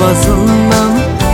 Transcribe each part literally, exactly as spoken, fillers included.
boğazından.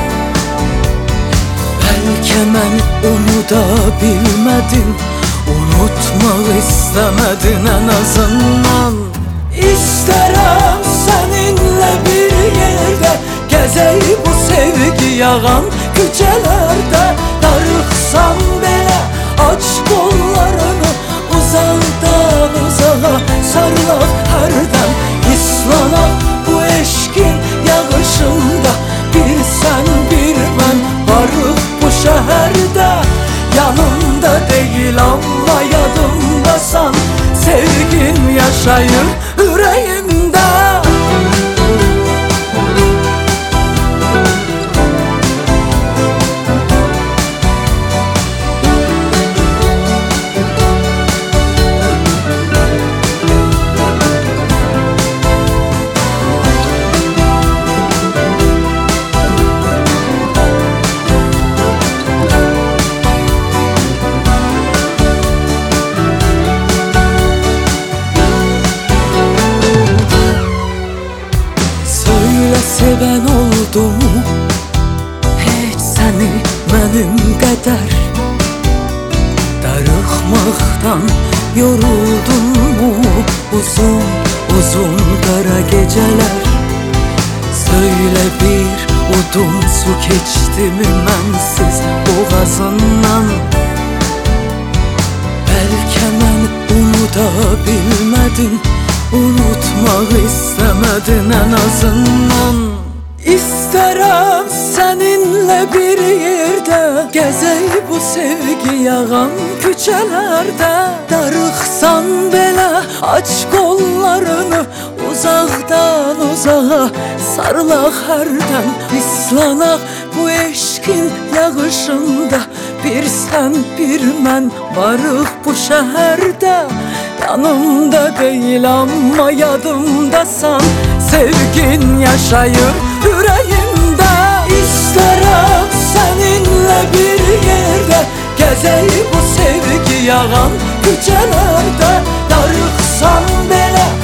Belki mən unuda bilmədin, unutmaq istəmədin en azından. İstərəm səninlə bir yerdə gəzək bu sevgi yağan küçələrdə. Darıxsan belə aç qollarını, uzaqdan uzağa sarılaq hərdən. İslanaq bu eşkin yağışında, bir sən bir mən varıq bu şəhərdə. Yanımda deyil amma yadımdasan, sevgin yaşayır ürəyimdə. Sevən oldumu heç səni mənim qədər? Darıxmaqdan yoruldunmu uzun uzun qara gecələr? Söylə bir udum su keçdimi mənsiz boğazından? Bəlkə mən unuda bilmədim, unutmaq istəmədin en azından. İstərəm səninlə bir yerdə gəzək bu sevgi yağan küçələrdə. Darıxsan belə aç qollarını, uzaqdan uzağa sarılaq hərdən. İslanaq bu eşkin yağışında, bir sən bir mən varıq bu şəhərdə. Yanımda deyil amma yadımdasan, sevgin yaşayır ürəyimdə. İstərəm səninlə bir yerdə gəzək bu sevgi yağan küçələrdə. Darıxsan belə